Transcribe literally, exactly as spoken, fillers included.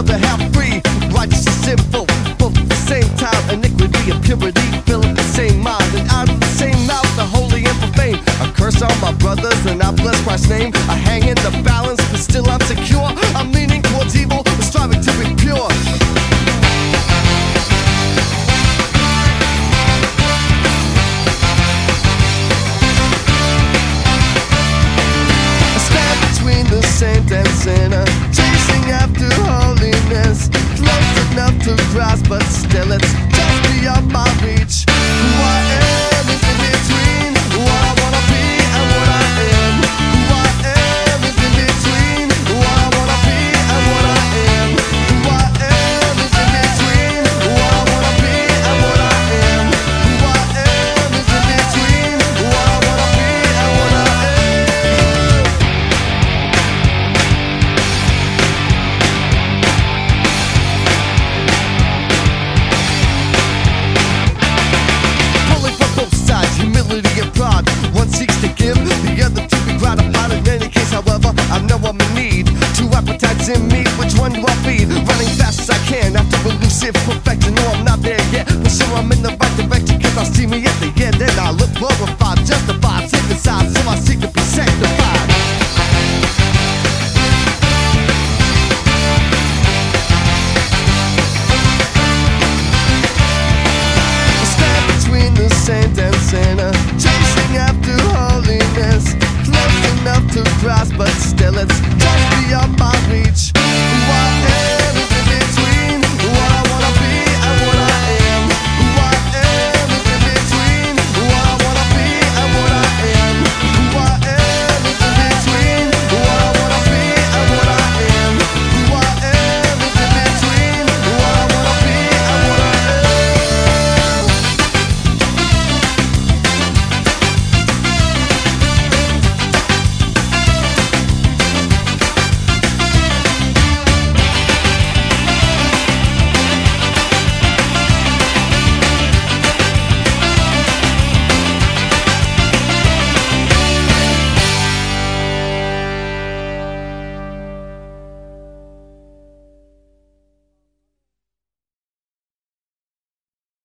the half free, righteous and sinful, both at the same time. Iniquity and purity fill up the same mind, and out of the same mouth, the holy and profane. I curse all my brothers and I bless Christ's name. I hang in the balance, but still I'm secure. I'm leaning towards evil, but striving to be pure. The saint and sinner, chasing after holiness, close enough to grasp, but still it's just beyond my reach. Who I am is in between what I wanna be and what I am. Who I am is in between what I wanna be and what I am. Who I am is in between what I wanna be and what I am. Who I am is in between what I wanna be and what I am. Humility and pride, one seeks to give, the other to be gratified. In any case, however, I know I'm in need. Two appetites in me, which one do I feed? Running fast as I can after elusive perfection. No, I'm not there yet, but sure I'm in the right direction, cause I see me at the end and I look glorified, justified, safe inside, so I seek to be sanctified. The saint and sinner, chasing after holiness, close enough to grasp, but still it's just beyond